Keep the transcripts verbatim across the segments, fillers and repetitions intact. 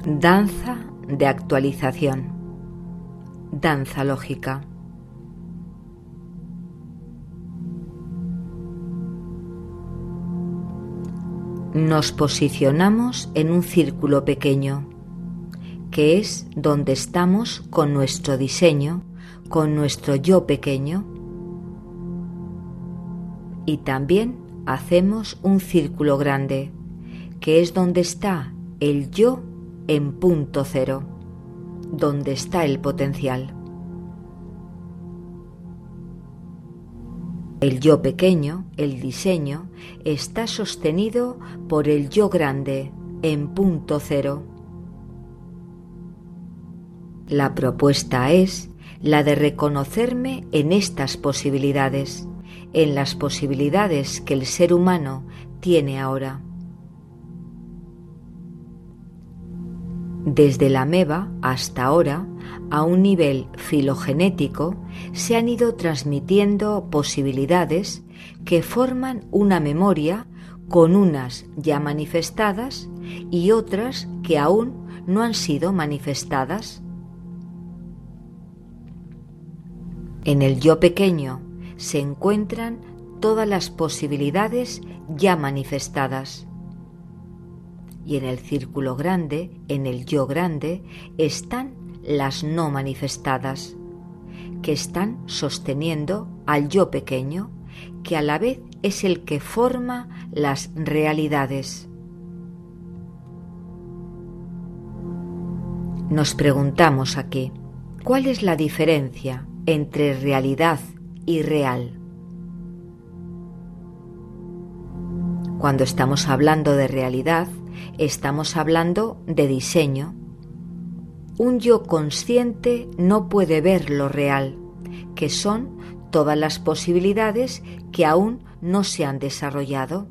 Danza de actualización. Danza lógica. Nos posicionamos en un círculo pequeño, que es donde estamos con nuestro diseño, con nuestro yo pequeño. Y también hacemos un círculo grande, que es donde está el yo en punto cero, donde está el potencial. El yo pequeño, el diseño, está sostenido por el yo grande en punto cero. La propuesta es la de reconocerme en estas posibilidades, en las posibilidades que el ser humano tiene ahora. Desde la ameba hasta ahora, a un nivel filogenético, se han ido transmitiendo posibilidades que forman una memoria con unas ya manifestadas y otras que aún no han sido manifestadas. En el yo pequeño se encuentran todas las posibilidades ya manifestadas. Y en el círculo grande, en el yo grande, están las no manifestadas, que están sosteniendo al yo pequeño, que a la vez es el que forma las realidades. Nos preguntamos aquí, ¿cuál es la diferencia entre realidad y real? Cuando estamos hablando de realidad, estamos hablando de diseño. Un yo consciente no puede ver lo real, que son todas las posibilidades que aún no se han desarrollado.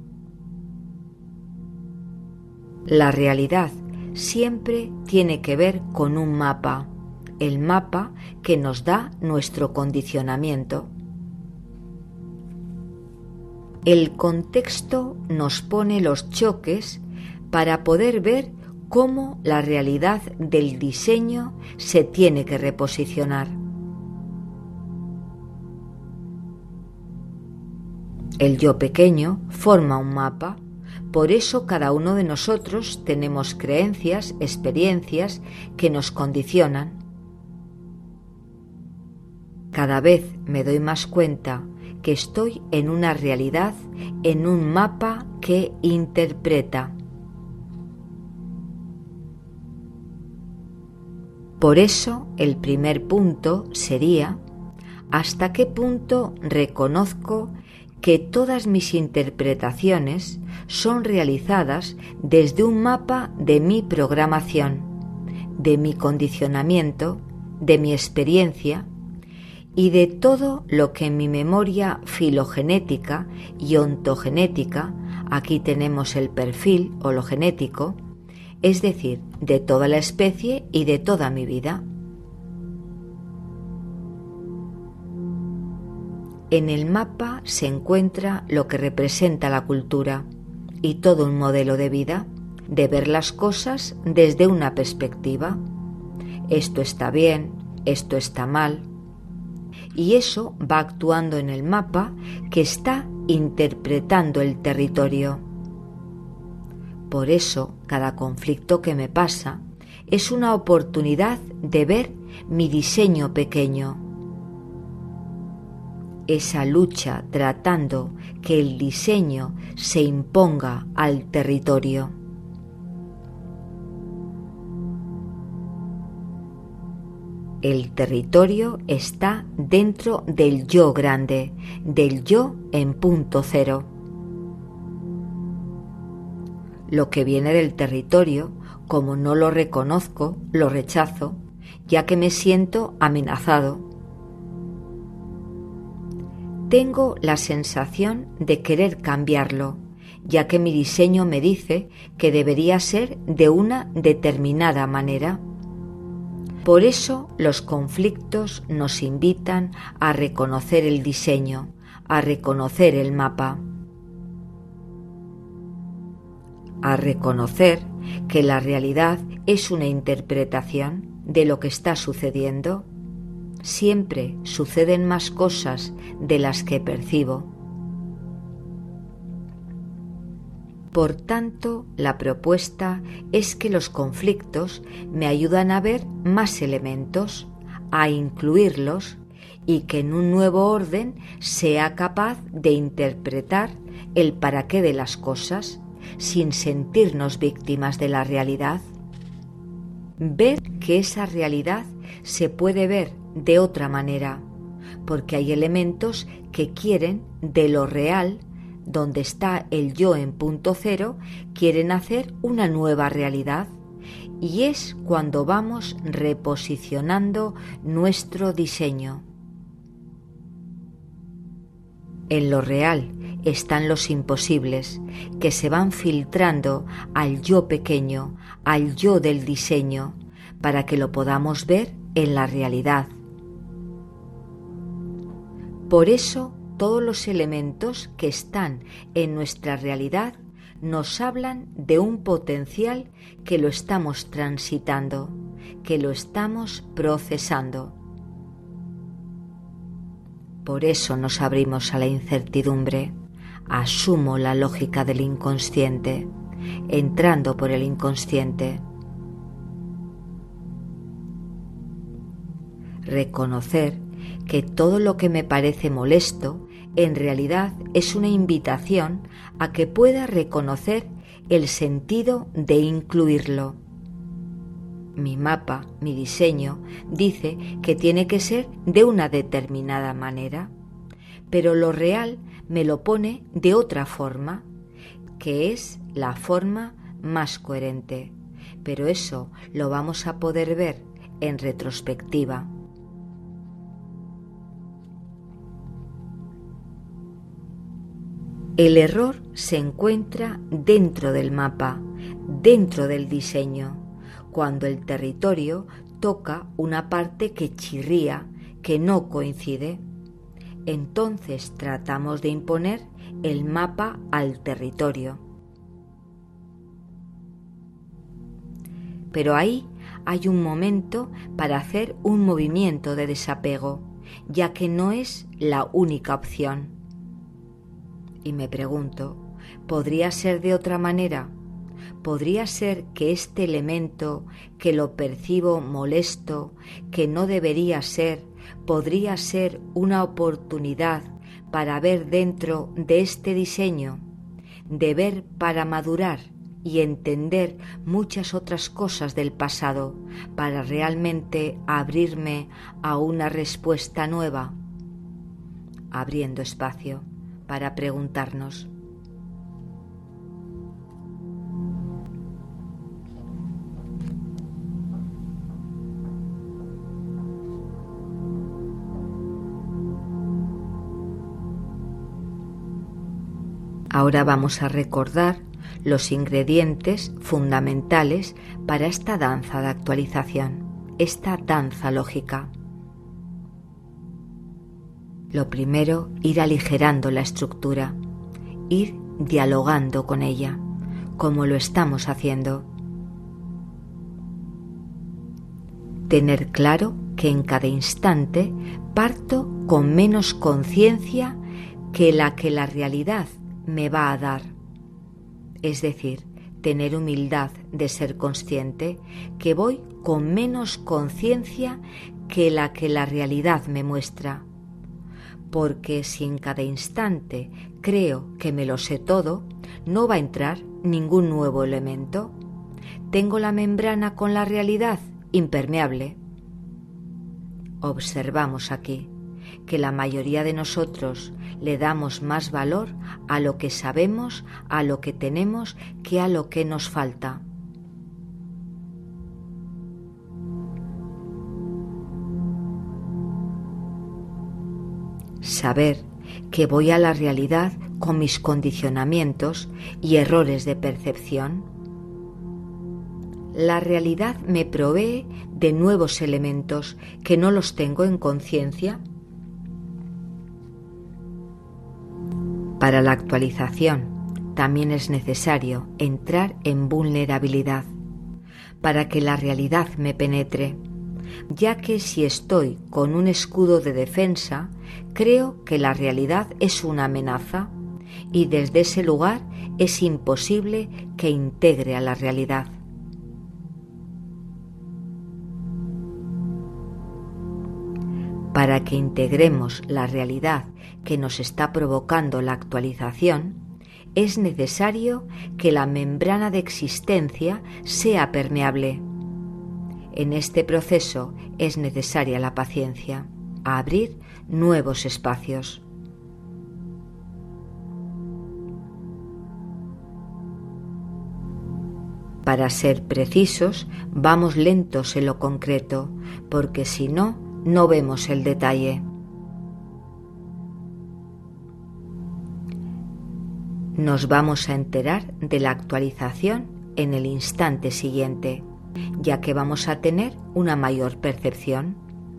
La realidad siempre tiene que ver con un mapa, el mapa que nos da nuestro condicionamiento. El contexto nos pone los choques para poder ver cómo la realidad del diseño se tiene que reposicionar. El yo pequeño forma un mapa, por eso cada uno de nosotros tenemos creencias, experiencias que nos condicionan. Cada vez me doy más cuenta que estoy en una realidad, en un mapa que interpreta. Por eso, el primer punto sería ¿hasta qué punto reconozco que todas mis interpretaciones son realizadas desde un mapa de mi programación, de mi condicionamiento, de mi experiencia y de todo lo que en mi memoria filogenética y ontogenética, aquí tenemos el perfil hologenético, es decir, de toda la especie y de toda mi vida? En el mapa se encuentra lo que representa la cultura y todo un modelo de vida, de ver las cosas desde una perspectiva. Esto está bien, esto está mal. Y eso va actuando en el mapa que está interpretando el territorio. Por eso, cada conflicto que me pasa es una oportunidad de ver mi diseño pequeño. Esa lucha tratando que el diseño se imponga al territorio. El territorio está dentro del yo grande, del yo en punto cero. Lo que viene del territorio, como no lo reconozco, lo rechazo, ya que me siento amenazado. Tengo la sensación de querer cambiarlo, ya que mi diseño me dice que debería ser de una determinada manera. Por eso los conflictos nos invitan a reconocer el diseño, a reconocer el mapa. a reconocer que la realidad es una interpretación de lo que está sucediendo. Siempre suceden más cosas de las que percibo. Por tanto, la propuesta es que los conflictos me ayudan a ver más elementos, a incluirlos, y que en un nuevo orden sea capaz de interpretar el para qué de las cosas sin sentirnos víctimas de la realidad. Ver que esa realidad se puede ver de otra manera, porque hay elementos que quieren de lo real, donde está el yo en punto cero, quieren hacer una nueva realidad, y es cuando vamos reposicionando nuestro diseño. En lo real están los imposibles, que se van filtrando al yo pequeño, al yo del diseño, para que lo podamos ver en la realidad. Por eso, todos los elementos que están en nuestra realidad nos hablan de un potencial que lo estamos transitando, que lo estamos procesando. Por eso nos abrimos a la incertidumbre. Asumo la lógica del inconsciente, entrando por el inconsciente. Reconocer que todo lo que me parece molesto en realidad es una invitación a que pueda reconocer el sentido de incluirlo. Mi mapa, mi diseño, dice que tiene que ser de una determinada manera, pero lo real me lo pone de otra forma, que es la forma más coherente. Pero eso lo vamos a poder ver en retrospectiva. El error se encuentra dentro del mapa, dentro del diseño, cuando el territorio toca una parte que chirría, que no coincide. Entonces tratamos de imponer el mapa al territorio. Pero ahí hay un momento para hacer un movimiento de desapego, ya que no es la única opción. Y me pregunto, ¿podría ser de otra manera? ¿Podría ser que este elemento, que lo percibo molesto, que no debería ser, podría ser una oportunidad para ver dentro de este diseño, de ver para madurar y entender muchas otras cosas del pasado, para realmente abrirme a una respuesta nueva? Abriendo espacio para preguntarnos. Ahora vamos a recordar los ingredientes fundamentales para esta danza de actualización, esta danza lógica. Lo primero, ir aligerando la estructura, ir dialogando con ella, como lo estamos haciendo. Tener claro que en cada instante parto con menos conciencia que la que la realidad me va a dar. Es decir, tener humildad de ser consciente que voy con menos conciencia que la que la realidad me muestra. Porque si en cada instante creo que me lo sé todo, no va a entrar ningún nuevo elemento. Tengo la membrana con la realidad impermeable. Observamos aquí que la mayoría de nosotros le damos más valor a lo que sabemos, a lo que tenemos, que a lo que nos falta. Saber que voy a la realidad con mis condicionamientos y errores de percepción. La realidad me provee de nuevos elementos que no los tengo en conciencia. Para la actualización, también es necesario entrar en vulnerabilidad para que la realidad me penetre, ya que si estoy con un escudo de defensa, creo que la realidad es una amenaza y desde ese lugar es imposible que integre a la realidad. Para que integremos la realidad que nos está provocando la actualización, es necesario que la membrana de existencia sea permeable. En este proceso es necesaria la paciencia, a abrir nuevos espacios. Para ser precisos, vamos lentos en lo concreto, porque si no, no vemos el detalle. Nos vamos a enterar de la actualización en el instante siguiente, ya que vamos a tener una mayor percepción.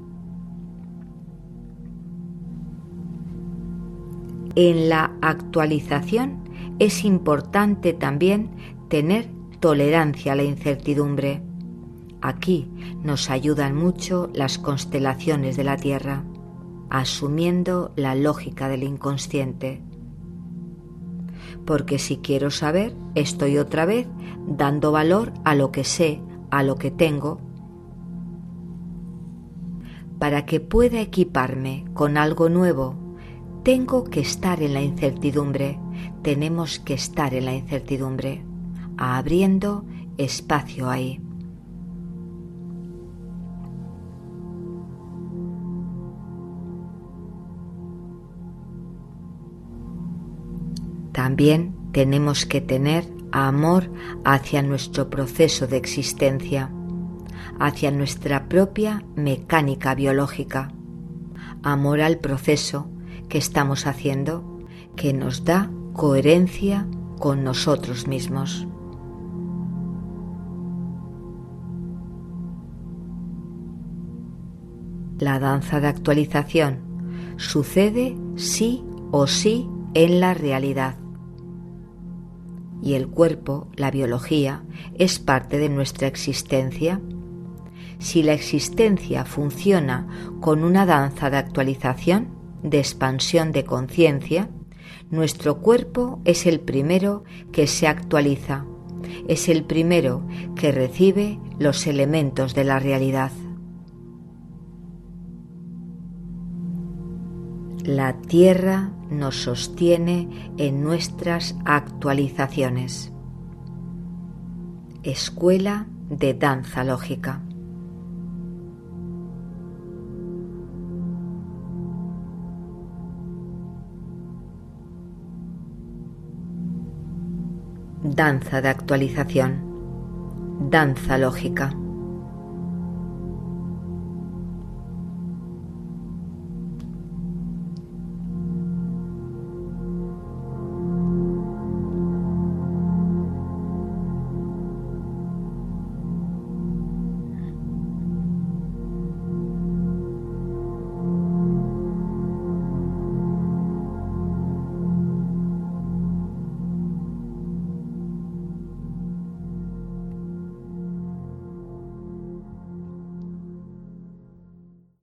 En la actualización es importante también tener tolerancia a la incertidumbre. Aquí nos ayudan mucho las constelaciones de la Tierra, asumiendo la lógica del inconsciente. Porque si quiero saber, estoy otra vez dando valor a lo que sé, a lo que tengo. Para que pueda equiparme con algo nuevo, tengo que estar en la incertidumbre, tenemos que estar en la incertidumbre, abriendo espacio ahí. También tenemos que tener amor hacia nuestro proceso de existencia, hacia nuestra propia mecánica biológica, amor al proceso que estamos haciendo, que nos da coherencia con nosotros mismos. La danza de actualización sucede sí o sí en la realidad. Y el cuerpo, la biología, es parte de nuestra existencia. Si la existencia funciona con una danza de actualización, de expansión de conciencia, nuestro cuerpo es el primero que se actualiza, es el primero que recibe los elementos de la realidad. La Tierra nos sostiene en nuestras actualizaciones. Escuela de danza lógica. Danza de actualización. Danza lógica.